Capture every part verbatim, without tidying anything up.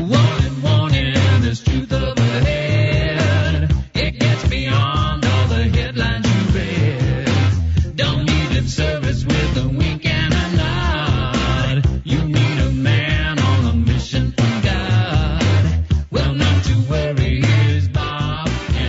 Warning, warning, there's truth up ahead. It gets beyond all the headlines you read. Don't need lip service with a wink and a nod. You need a man on a mission from God. Well, not to worry, here's Bob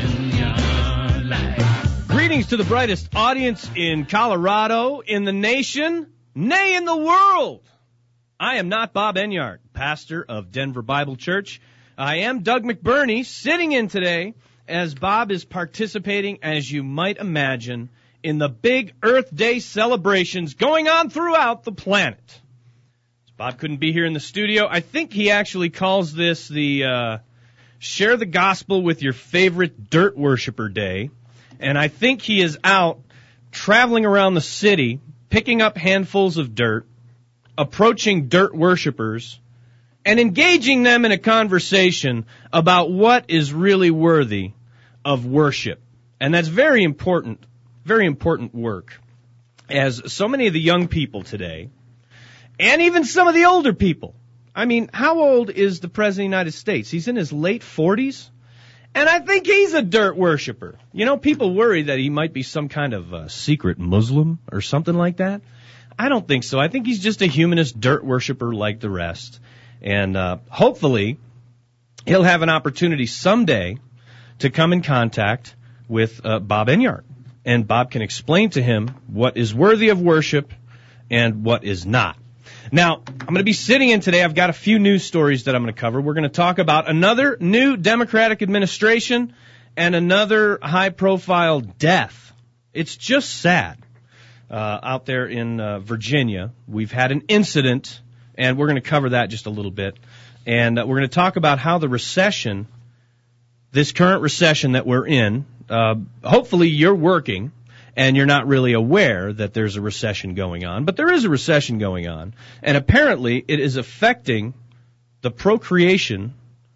Enyart Live. Greetings to the brightest audience in Colorado, in the nation, nay, in the world. I am not Bob Enyart, pastor of Denver Bible Church. I am Doug McBurney, sitting in today as Bob is participating, as you might imagine, in the big Earth Day celebrations going on throughout the planet. Bob couldn't be here in the studio. I think he actually calls this the uh, Share the Gospel with Your Favorite Dirt Worshiper Day. And I think he is out traveling around the city, picking up handfuls of dirt, approaching dirt worshipers, and engaging them in a conversation about what is really worthy of worship. And that's very important, very important work. As so many of the young people today, and even some of the older people, I mean, how old is the President of the United States? He's in his late forties? And I think he's a dirt worshiper. You know, people worry that he might be some kind of uh, secret Muslim or something like that. I don't think so. I think he's just a humanist dirt worshiper like the rest. And uh, hopefully he'll have an opportunity someday to come in contact with uh, Bob Enyart. And Bob can explain to him what is worthy of worship and what is not. Now, I'm going to be sitting in today. I've got a few news stories that I'm going to cover. We're going to talk about another new Democratic administration and another high-profile death. It's just sad. Uh, out there in uh, Virginia, we've had an incident, and we're going to cover that just a little bit. And uh, we're going to talk about how the recession, this current recession that we're in, uh, hopefully you're working and you're not really aware that there's a recession going on. But there is a recession going on, and apparently it is affecting the procreation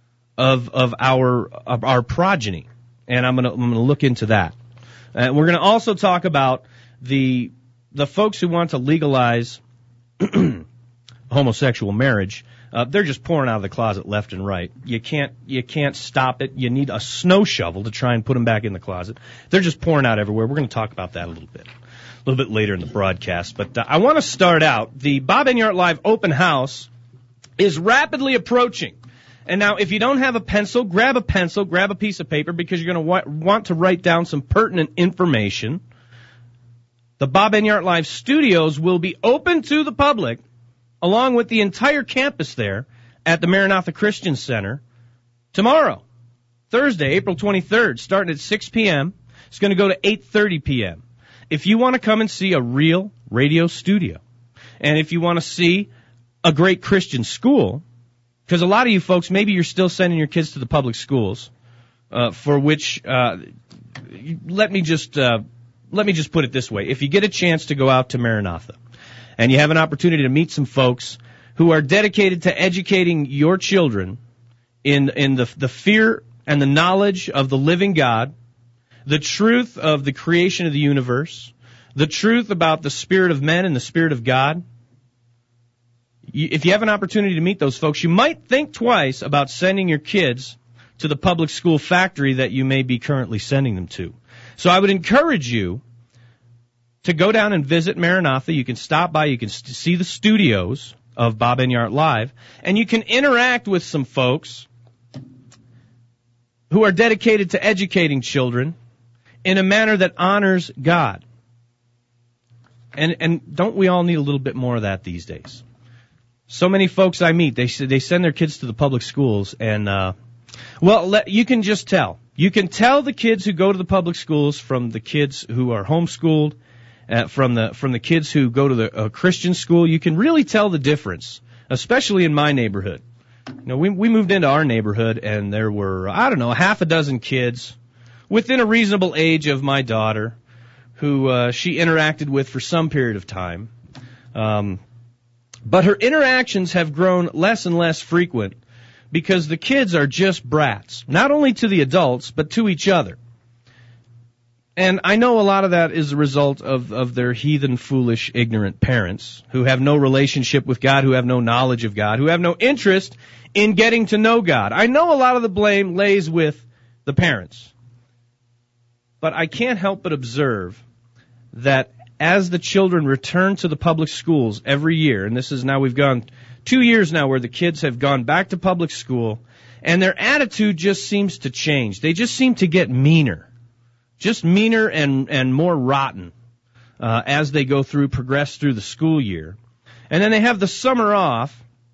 of of our of our progeny. And I'm going to I'm going to look into that. And we're going to also talk about the the folks who want to legalize homosexual marriage. Uh, they're just pouring out of the closet left and right. You can't you can't stop it. You need a snow shovel to try and put them back in the closet. They're just pouring out everywhere. We're going to talk about that a little bit, a little bit later in the broadcast. But uh, I want to start out. The Bob Enyart Live open house is rapidly approaching. And now, if you don't have a pencil, grab a pencil, grab a piece of paper, because you're going to wa- want to write down some pertinent information. The Bob Enyart Live studios will be open to the public, along with the entire campus there at the Maranatha Christian Center tomorrow, Thursday, April twenty-third, starting at six p.m. It's going to go to eight thirty p.m. If you want to come and see a real radio studio, and if you want to see a great Christian school, because a lot of you folks, maybe you're still sending your kids to the public schools, uh, for which, uh, let me just, uh, let me just put it this way. If you get a chance to go out to Maranatha, and you have an opportunity to meet some folks who are dedicated to educating your children in in the the fear and the knowledge of the living God, the truth of the creation of the universe, the truth about the spirit of men and the spirit of God. If you have an opportunity to meet those folks, you might think twice about sending your kids to the public school factory that you may be currently sending them to. So I would encourage you to go down and visit Maranatha. You can stop by. You can st- see the studios of Bob Enyart Live, and you can interact with some folks who are dedicated to educating children in a manner that honors God. And and don't we all need a little bit more of that these days? So many folks I meet, they they send their kids to the public schools, and uh, well, let, you can just tell. You can tell the kids who go to the public schools from the kids who are homeschooled. Uh, from the from the kids who go to the uh, Christian school. You can really tell the difference, especially in my neighborhood. You know, we we moved into our neighborhood, and there were, I don't know, half a dozen kids within a reasonable age of my daughter who uh, she interacted with for some period of time. Um, but her interactions have grown less and less frequent because the kids are just brats, not only to the adults, but to each other. And I know a lot of that is a result of, of their heathen, foolish, ignorant parents who have no relationship with God, who have no knowledge of God, who have no interest in getting to know God. I know a lot of the blame lays with the parents. But I can't help but observe that as the children return to the public schools every year, and this is now we've gone two years now where the kids have gone back to public school, and their attitude just seems to change. They just seem to get meaner. Just meaner and, and more rotten uh, as they go through, progress through the school year. And then they have the summer off,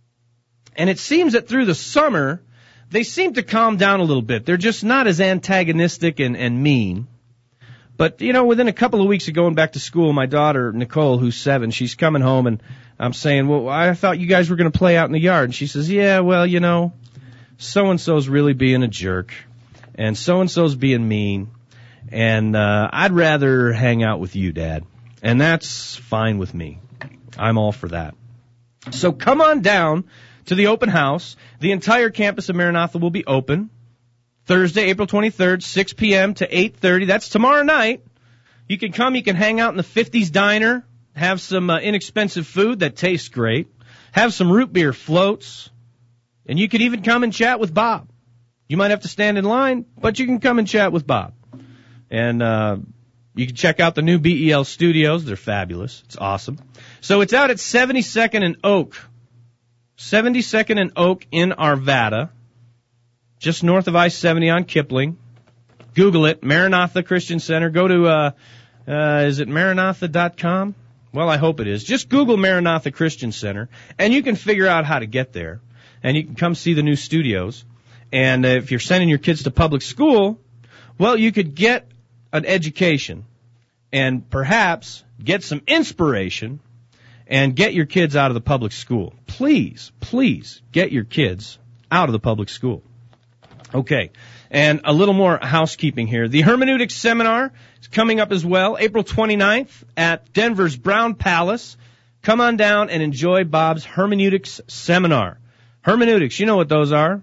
and it seems that through the summer, they seem to calm down a little bit. They're just not as antagonistic and, and mean. But, you know, within a couple of weeks of going back to school, my daughter, Nicole, who's seven, she's coming home, and I'm saying, well, I thought you guys were going to play out in the yard. And she says, yeah, well, you know, so-and-so's really being a jerk, and so-and-so's being mean. And uh, I'd rather hang out with you, Dad. And that's fine with me. I'm all for that. So come on down to the open house. The entire campus of Maranatha will be open. Thursday, April twenty-third, six p.m. to eight thirty. That's tomorrow night. You can come. You can hang out in the fifties Diner. Have some uh, inexpensive food that tastes great. Have some root beer floats. And you could even come and chat with Bob. You might have to stand in line, but you can come and chat with Bob. And uh you can check out the new B E L studios. They're fabulous. It's awesome. So it's out at seventy-second and Oak. seventy-second and Oak in Arvada, just north of I seventy on Kipling. Google it, Maranatha Christian Center. Go to, uh, uh is it maranatha dot com? Well, I hope it is. Just Google Maranatha Christian Center, and you can figure out how to get there. And you can come see the new studios. And uh, if you're sending your kids to public school, well, you could get an education and perhaps get some inspiration and get your kids out of the public school. Please, please get your kids out of the public school. Okay, and a little more housekeeping here. The Hermeneutics Seminar is coming up as well, April twenty-ninth at Denver's Brown Palace. Come on down and enjoy Bob's Hermeneutics Seminar. Hermeneutics, you know what those are.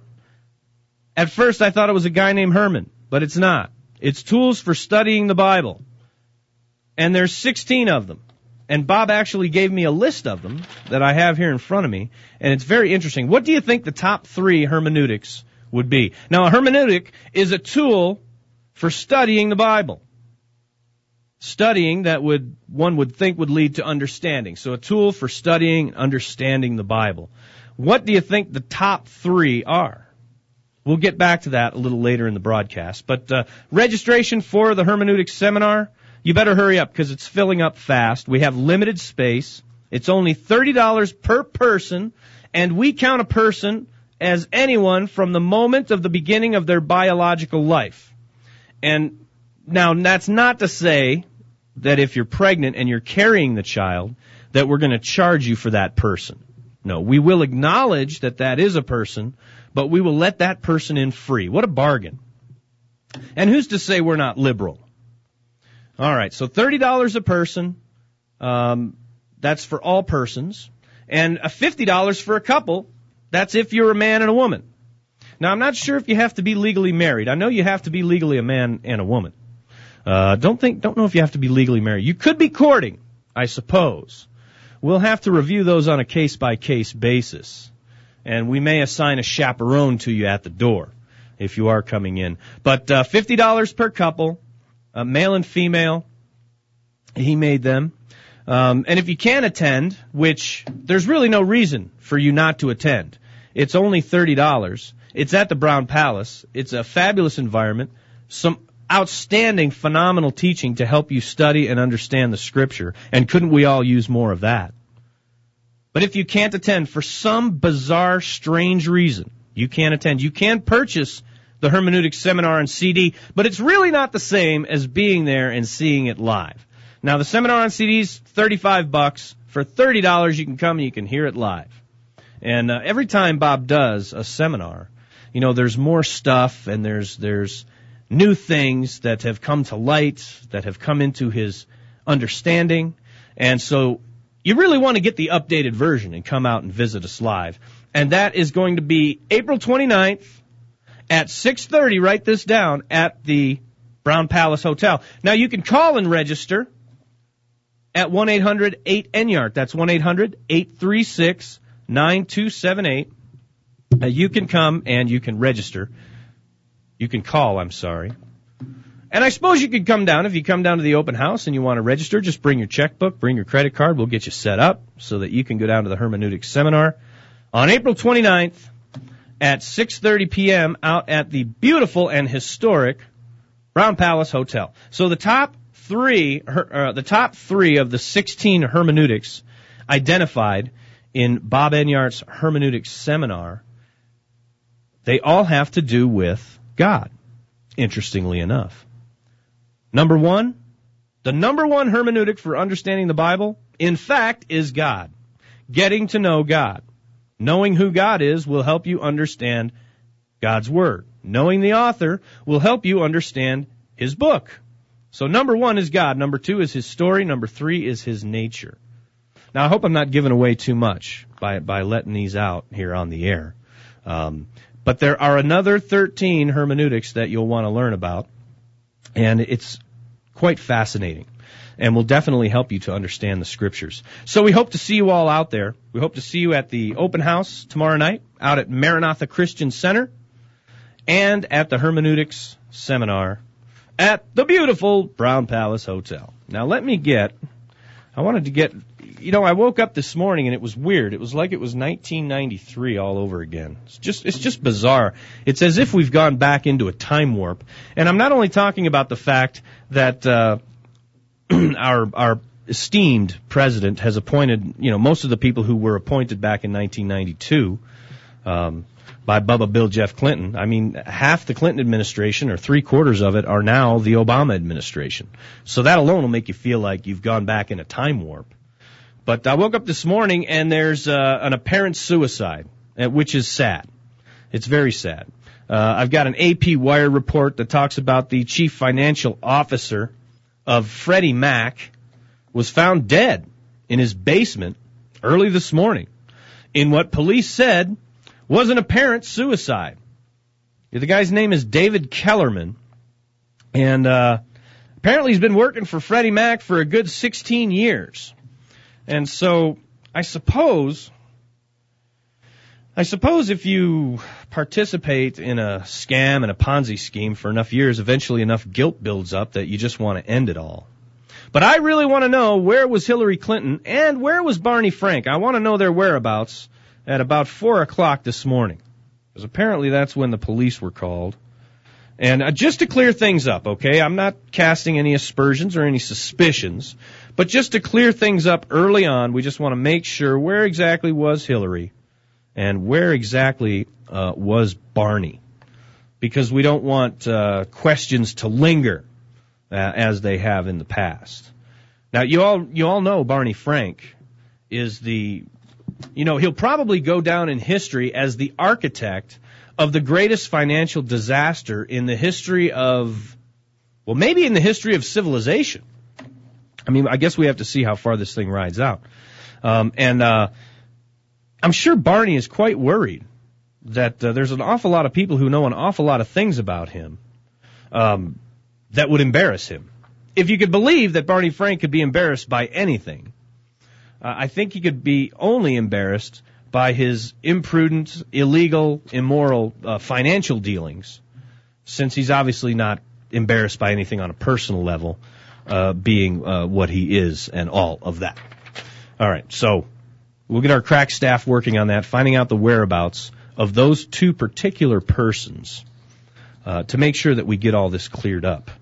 At first I thought it was a guy named Herman, but it's not. It's tools for studying the Bible. And there's sixteen of them. And Bob actually gave me a list of them that I have here in front of me. And it's very interesting. What do you think the top three hermeneutics would be? Now, a hermeneutic is a tool for studying the Bible. Studying that would, one would think would lead to understanding. So a tool for studying and understanding the Bible. What do you think the top three are? We'll get back to that a little later in the broadcast. But uh, registration for the Hermeneutics Seminar, you better hurry up because it's filling up fast. We have limited space. It's only thirty dollars per person, and we count a person as anyone from the moment of the beginning of their biological life. And now that's not to say that if you're pregnant and you're carrying the child, that we're going to charge you for that person. No, we will acknowledge that that is a person, but we will let that person in free. What a bargain. And who's to say we're not liberal? All right, so thirty dollars a person. Um, that's for all persons. And fifty dollars for a couple. That's if you're a man and a woman. Now, I'm not sure if you have to be legally married. I know you have to be legally a man and a woman. Uh, don't think, don't know if you have to be legally married. You could be courting, I suppose. We'll have to review those on a case-by-case basis. And we may assign a chaperone to you at the door if you are coming in. But uh, fifty dollars per couple, uh, male and female. He made them. Um, and if you can't attend, which there's really no reason for you not to attend, it's only thirty dollars. It's at the Brown Palace. It's a fabulous environment. Some outstanding, phenomenal teaching to help you study and understand the Scripture. And couldn't we all use more of that? But if you can't attend for some bizarre, strange reason, you can't attend. You can purchase the Hermeneutics Seminar on C D, but it's really not the same as being there and seeing it live. Now, the seminar on C D's thirty-five bucks. For thirty dollars, you can come and you can hear it live. And uh, every time Bob does a seminar, you know, there's more stuff and there's there's new things that have come to light, that have come into his understanding. And so you really want to get the updated version and come out and visit us live. And that is going to be April twenty-ninth at six thirty, write this down, at the Brown Palace Hotel. Now, you can call and register at one eight hundred eight N Y A R D. That's one eight hundred eight three six nine two seven eight. Uh, you can come and you can register. You can call, I'm sorry. And I suppose you could come down. If you come down to the open house and you want to register, just bring your checkbook, bring your credit card. We'll get you set up so that you can go down to the hermeneutics seminar on April twenty-ninth at six thirty p.m. out at the beautiful and historic Brown Palace Hotel. So the top three, uh, the top three of the sixteen hermeneutics identified in Bob Enyart's hermeneutics seminar, they all have to do with God, interestingly enough. Number one, the number one hermeneutic for understanding the Bible, in fact, is God. Getting to know God. Knowing who God is will help you understand God's Word. Knowing the author will help you understand his book. So number one is God. Number two is his story. Number three is his nature. Now, I hope I'm not giving away too much by, by letting these out here on the air. Um, but there are another thirteen hermeneutics that you'll want to learn about. And it's quite fascinating and will definitely help you to understand the Scriptures. So we hope to see you all out there. We hope to see you at the open house tomorrow night out at Maranatha Christian Center and at the hermeneutics seminar at the beautiful Brown Palace Hotel. Now let me get, I wanted to get, you know, I woke up this morning and it was weird. It was like it was nineteen ninety-three all over again. It's just, it's just bizarre. It's as if we've gone back into a time warp. And I'm not only talking about the fact that, uh, our, our esteemed president has appointed, you know, most of the people who were appointed back in nineteen ninety-two, um, by Bubba Bill Jeff Clinton. I mean, half the Clinton administration, or three quarters of it, are now the Obama administration. So that alone will make you feel like you've gone back in a time warp. But I woke up this morning and there's uh, an apparent suicide, which is sad. It's very sad. Uh, I've got an A P Wire report that talks about the chief financial officer of Freddie Mac was found dead in his basement early this morning in what police said was an apparent suicide. The guy's name is David Kellerman, and uh, apparently he's been working for Freddie Mac for a good sixteen years. And so I suppose, I suppose if you participate in a scam and a Ponzi scheme for enough years, eventually enough guilt builds up that you just want to end it all. But I really want to know, where was Hillary Clinton and where was Barney Frank? I want to know their whereabouts at about four o'clock this morning, because apparently that's when the police were called. And uh, just to clear things up, okay, I'm not casting any aspersions or any suspicions, but just to clear things up early on, we just want to make sure where exactly was Hillary and where exactly uh, was Barney, because we don't want uh, questions to linger uh, as they have in the past. Now, you all you all know Barney Frank is the, you know, he'll probably go down in history as the architect of the greatest financial disaster in the history of, well, maybe in the history of civilization. I mean, I guess we have to see how far this thing rides out. Um, and uh, I'm sure Barney is quite worried that uh, there's an awful lot of people who know an awful lot of things about him um, that would embarrass him. If you could believe that Barney Frank could be embarrassed by anything, uh, I think he could be only embarrassed by his imprudent, illegal, immoral uh, financial dealings, since he's obviously not embarrassed by anything on a personal level, uh, being uh, what he is and all of that. All right, so we'll get our crack staff working on that, finding out the whereabouts of those two particular persons uh, to make sure that we get all this cleared up.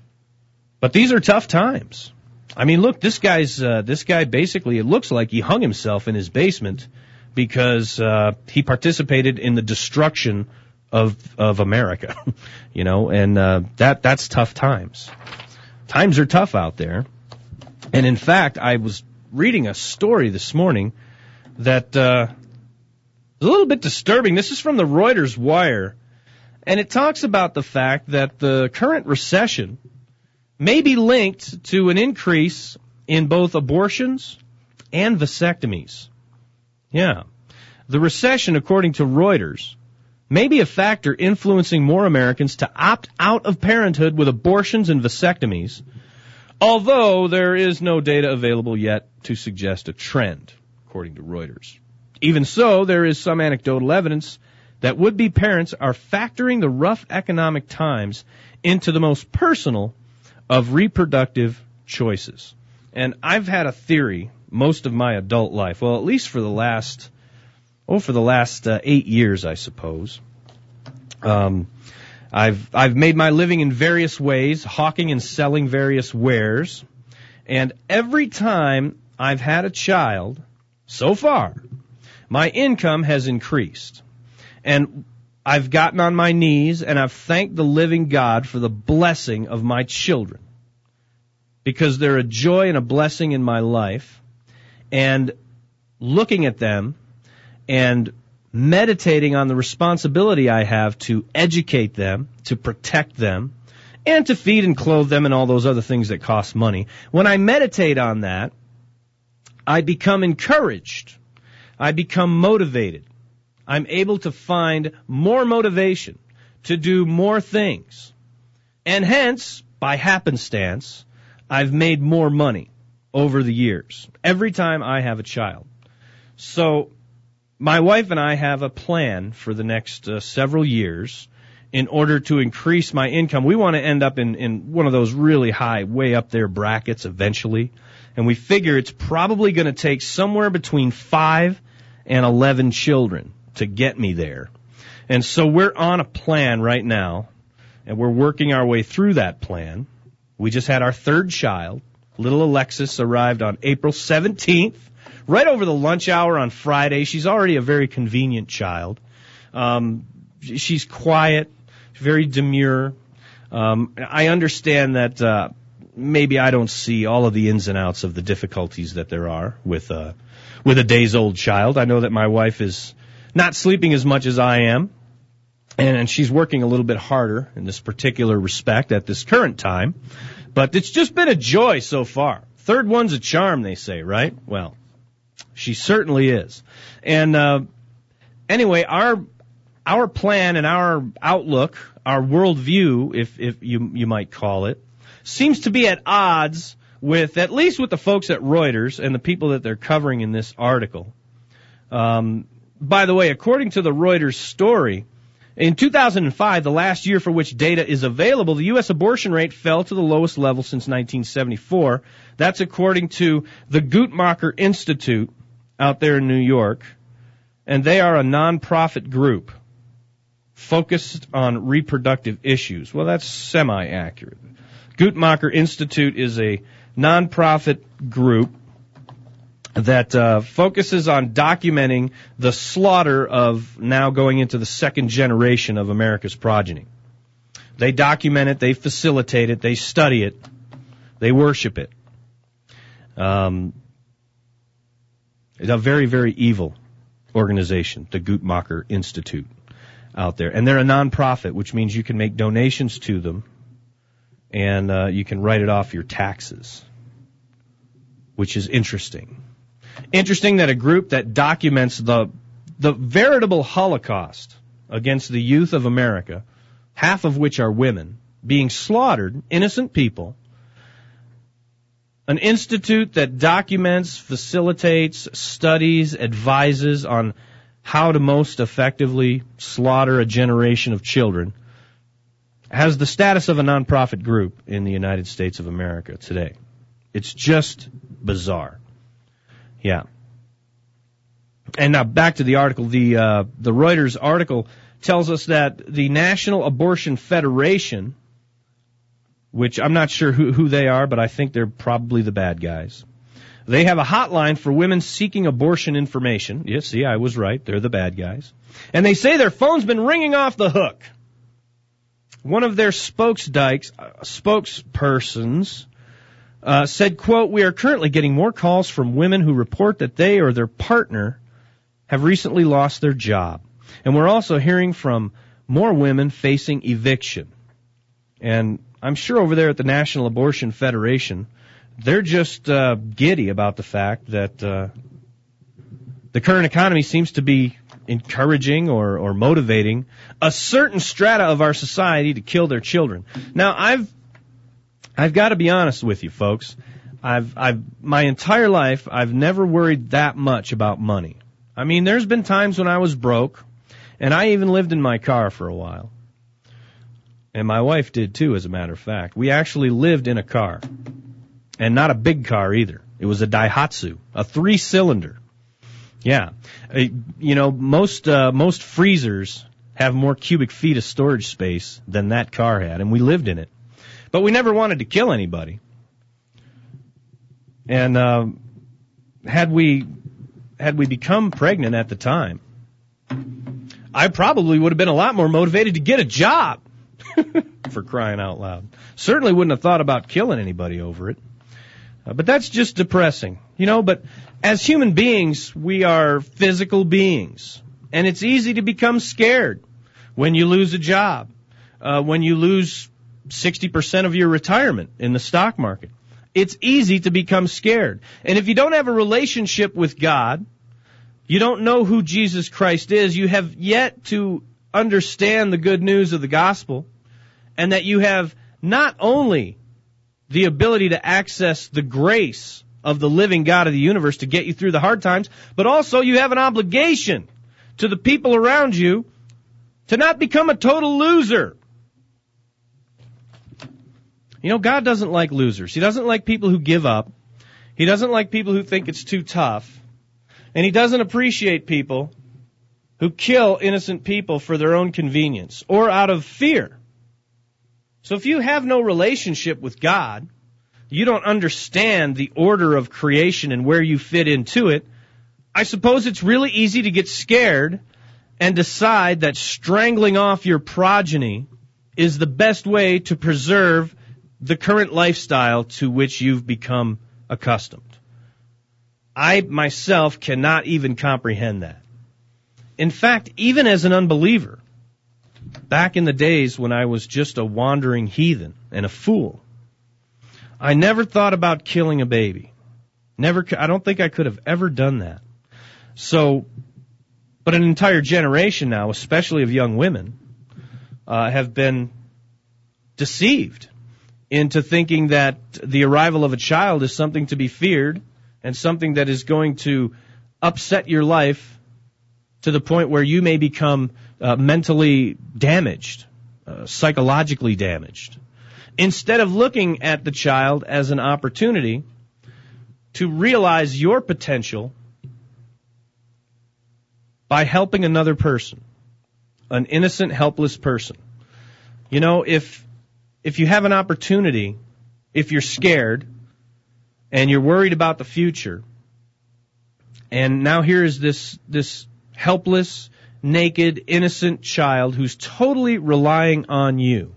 But these are tough times. I mean, look, this guy's uh, this guy basically, it looks like he hung himself in his basement because uh, he participated in the destruction of of America, you know, and uh, that that's tough times. Times are tough out there. And in fact, I was reading a story this morning that uh, is a little bit disturbing. This is from the Reuters Wire, and it talks about the fact that the current recession may be linked to an increase in both abortions and vasectomies. Yeah. The recession, according to Reuters, may be a factor influencing more Americans to opt out of parenthood with abortions and vasectomies, although there is no data available yet to suggest a trend, according to Reuters. Even so, there is some anecdotal evidence that would-be parents are factoring the rough economic times into the most personal of reproductive choices. And I've had a theory most of my adult life, well, at least for the last, oh, for the last uh, eight years, I suppose. Um, I've I've made my living in various ways, hawking and selling various wares, and every time I've had a child, so far, my income has increased. And I've gotten on my knees and I've thanked the living God for the blessing of my children, because they're a joy and a blessing in my life. And looking at them and meditating on the responsibility I have to educate them, to protect them, and to feed and clothe them and all those other things that cost money. When I meditate on that, I become encouraged. I become motivated. I'm able to find more motivation to do more things. And hence, by happenstance, I've made more money over the years, every time I have a child. So my wife and I have a plan for the next uh, several years in order to increase my income. We want to end up in, in one of those really high, way up there brackets eventually. And we figure it's probably going to take somewhere between five and eleven children to get me there. And so we're on a plan right now, and we're working our way through that plan. We just had our third child. Little Alexis arrived on April seventeenth, right over the lunch hour on Friday. She's already a very convenient child. Um, she's quiet, very demure. Um, I understand that uh, maybe I don't see all of the ins and outs of the difficulties that there are with uh, with a days-old child. I know that my wife is not sleeping as much as I am, and, and she's working a little bit harder in this particular respect at this current time. But it's just been a joy so far. Third one's a charm, they say, right? Well, she certainly is. And uh, anyway, our our plan and our outlook, our worldview, if if you you might call it, seems to be at odds with, at least with the folks at Reuters and the people that they're covering in this article. Um, by the way, according to the Reuters story, in two thousand five, the last year for which data is available, the U S abortion rate fell to the lowest level since nineteen seventy-four. That's according to the Guttmacher Institute out there in New York, and they are a nonprofit group focused on reproductive issues. Well, that's semi-accurate. Guttmacher Institute is a nonprofit group that uh, focuses on documenting the slaughter of now going into the second generation of America's progeny. They document it, they facilitate it, they study it, they worship it. Um, it's a very, very evil organization, the Guttmacher Institute out there. And they're a nonprofit, which means you can make donations to them, and uh, you can write it off your taxes, which is interesting. Interesting that a group that documents the the veritable Holocaust against the youth of America, half of which are women, being slaughtered, innocent people, an institute that documents, facilitates, studies, advises on how to most effectively slaughter a generation of children, has the status of a nonprofit group in the United States of America today. It's just bizarre. Yeah. And now back to the article. The uh, the Reuters article tells us that the National Abortion Federation, which I'm not sure who, who they are, but I think they're probably the bad guys. They have a hotline for women seeking abortion information. Yes, see, I was right. They're the bad guys. And they say their phone's been ringing off the hook. One of their spokesdykes, uh, spokespersons uh, said, quote, "We are currently getting more calls from women who report that they or their partner have recently lost their job. And we're also hearing from more women facing eviction." And I'm sure over there at the National Abortion Federation, they're just uh, giddy about the fact that uh, the current economy seems to be encouraging or, or motivating a certain strata of our society to kill their children. Now, I've I've got to be honest with you, folks. I've I've my entire life I've never worried that much about money. I mean, there's been times when I was broke, and I even lived in my car for a while. And my wife did too, as a matter of fact. We actually lived in a car. And not a big car either. It was a Daihatsu, a three-cylinder. Yeah. Uh, you know, most uh, most freezers have more cubic feet of storage space than that car had, and we lived in it. But we never wanted to kill anybody. And uh, had we had we become pregnant at the time, I probably would have been a lot more motivated to get a job. For crying out loud. Certainly wouldn't have thought about killing anybody over it. Uh, but that's just depressing. You know, but as human beings, we are physical beings. And it's easy to become scared when you lose a job, uh, when you lose sixty percent of your retirement in the stock market. It's easy to become scared. And if you don't have a relationship with God, you don't know who Jesus Christ is, you have yet to understand the good news of the gospel, and that you have not only the ability to access the grace of the living God of the universe to get you through the hard times, but also you have an obligation to the people around you to not become a total loser. You know, God doesn't like losers. He doesn't like people who give up. He doesn't like people who think it's too tough. And He doesn't appreciate people who kill innocent people for their own convenience or out of fear. So if you have no relationship with God, you don't understand the order of creation and where you fit into it, I suppose it's really easy to get scared and decide that strangling off your progeny is the best way to preserve the current lifestyle to which you've become accustomed. I myself cannot even comprehend that. In fact, even as an unbeliever, back in the days when I was just a wandering heathen and a fool, I never thought about killing a baby. Never, I don't think I could have ever done that. So, but an entire generation now, especially of young women, uh, have been deceived into thinking that the arrival of a child is something to be feared and something that is going to upset your life to the point where you may become uh, mentally damaged, uh, psychologically damaged, instead of looking at the child as an opportunity to realize your potential by helping another person, an innocent, helpless person. You know, if if you have an opportunity, if you're scared and you're worried about the future, and now here is this this helpless, naked, innocent child who's totally relying on you.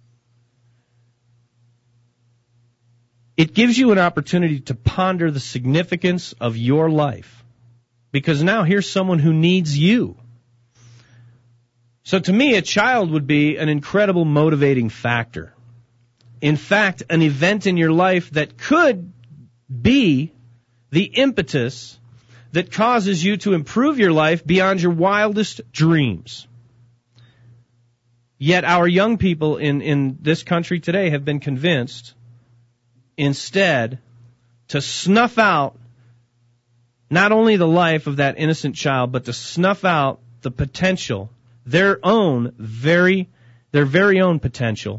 It gives you an opportunity to ponder the significance of your life, because now here's someone who needs you. So to me, a child would be an incredible motivating factor. In fact, an event in your life that could be the impetus that causes you to improve your life beyond your wildest dreams. Yet our young people in, in this country today have been convinced instead to snuff out not only the life of that innocent child, but to snuff out the potential, their own very, their very own potential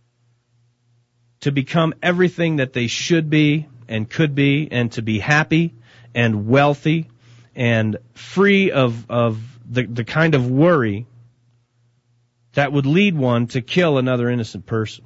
to become everything that they should be and could be, and to be happy and wealthy and free of, of the, the kind of worry that would lead one to kill another innocent person.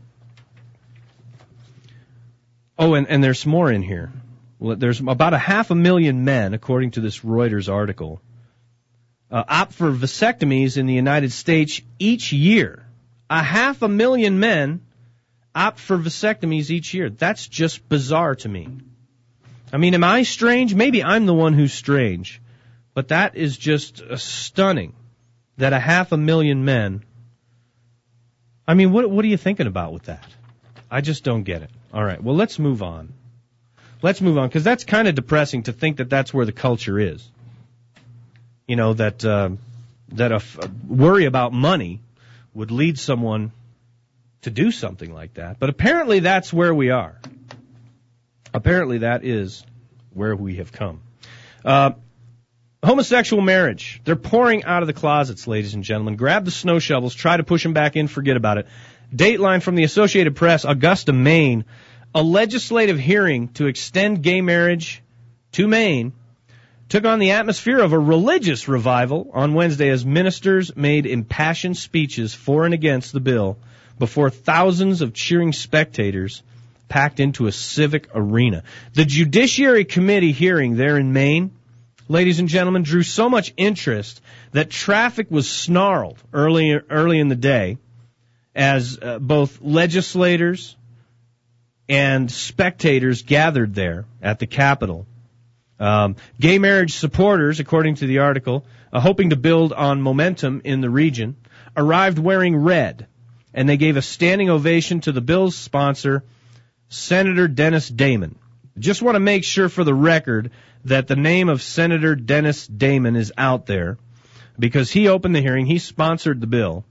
Oh, and, and there's more in here. Well, there's about a half a million men, according to this Reuters article, uh, opt for vasectomies in the United States each year. A half a million men opt for vasectomies each year. That's just bizarre to me. I mean, am I strange? Maybe I'm the one who's strange. But that is just uh, stunning that a half a million men... I mean, what what are you thinking about with that? I just don't get it. All right, well, let's move on. Let's move on, because that's kind of depressing to think that that's where the culture is. You know, that uh, that a, f- a worry about money would lead someone to do something like that. But apparently that's where we are. Apparently that is where we have come. Uh, homosexual marriage. They're pouring out of the closets, ladies and gentlemen. Grab the snow shovels, try to push them back in, forget about it. Dateline from the Associated Press, Augusta, Maine. A legislative hearing to extend gay marriage to Maine took on the atmosphere of a religious revival on Wednesday as ministers made impassioned speeches for and against the bill before thousands of cheering spectators packed into a civic arena. The Judiciary Committee hearing there in Maine, ladies and gentlemen, drew so much interest that traffic was snarled early early in the day as uh, both legislators and spectators gathered there at the Capitol. Um, gay marriage supporters, according to the article, uh, hoping to build on momentum in the region, arrived wearing red, and they gave a standing ovation to the bill's sponsor, Senator Dennis Damon. Just want to make sure for the record that the name of Senator Dennis Damon is out there, because he opened the hearing, he sponsored the bill,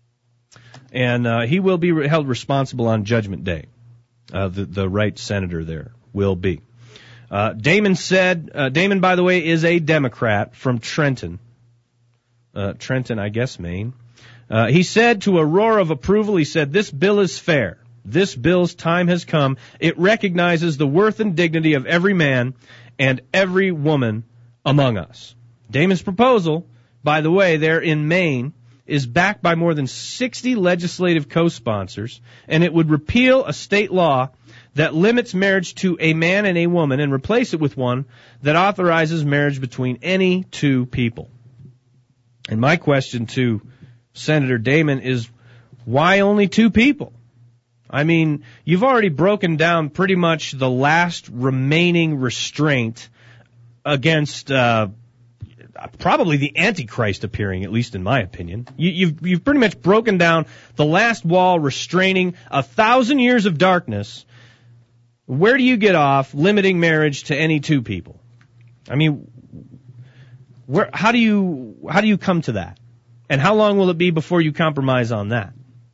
and uh, he will be held responsible on Judgment Day. Uh, the, the right senator there will be. Uh, Damon said, uh, Damon, by the way, is a Democrat from Trenton. Uh, Trenton, I guess, Maine. Uh, he said to a roar of approval, he said, "This bill is fair. This bill's time has come. It recognizes the worth and dignity of every man and every woman among us." Damon's proposal, by the way, there in Maine, is backed by more than sixty legislative co-sponsors, and it would repeal a state law that limits marriage to a man and a woman and replace it with one that authorizes marriage between any two people. And my question to Senator Damon is, why only two people? I mean, you've already broken down pretty much the last remaining restraint against uh probably the Antichrist appearing, at least in my opinion. You, you've, you've pretty much broken down the last wall restraining a thousand years of darkness. Where do you get off limiting marriage to any two people? I mean, where, how do you, how do you come to that? And how long will it be before you compromise on that?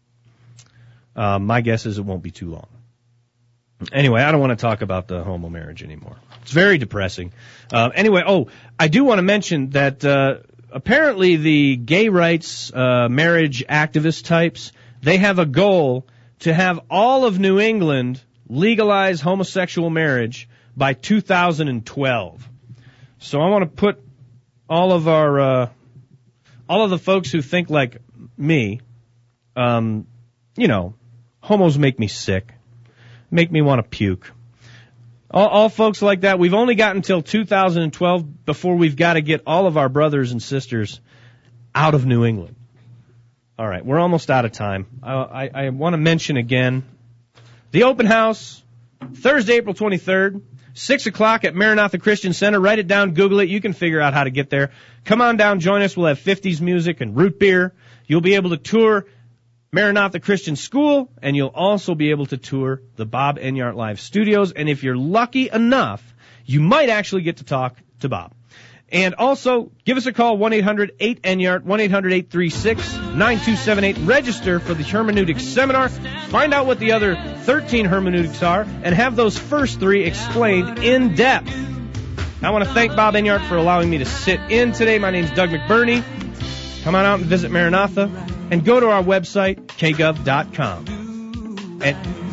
Uh, my guess is it won't be too long. Anyway, I don't want to talk about the homo marriage anymore. It's very depressing. Uh, anyway, oh, I do want to mention that uh, apparently the gay rights uh, marriage activist types, they have a goal to have all of New England legalize homosexual marriage by two thousand twelve. So I want to put all of our, uh, all of the folks who think like me, um, you know, homos make me sick. Make me want to puke. All, all folks like that, we've only got until two thousand twelve before we've got to get all of our brothers and sisters out of New England. All right, we're almost out of time. I, I, I want to mention again the open house, Thursday, April twenty-third, six o'clock at Maranatha Christian Center. Write it down, Google it. You can figure out how to get there. Come on down, join us. We'll have fifties music and root beer. You'll be able to tour Maranatha Christian School, and you'll also be able to tour the Bob Enyart Live Studios. And if you're lucky enough, you might actually get to talk to Bob. And also, give us a call, one eight hundred eight Enyart, one eight hundred eight three six nine two seven eight. Register for the Hermeneutics Seminar. Find out what the other thirteen hermeneutics are, and have those first three explained in depth. I want to thank Bob Enyart for allowing me to sit in today. My name's Doug McBurney. Come on out and visit Maranatha. And go to our website, k gov dot com. And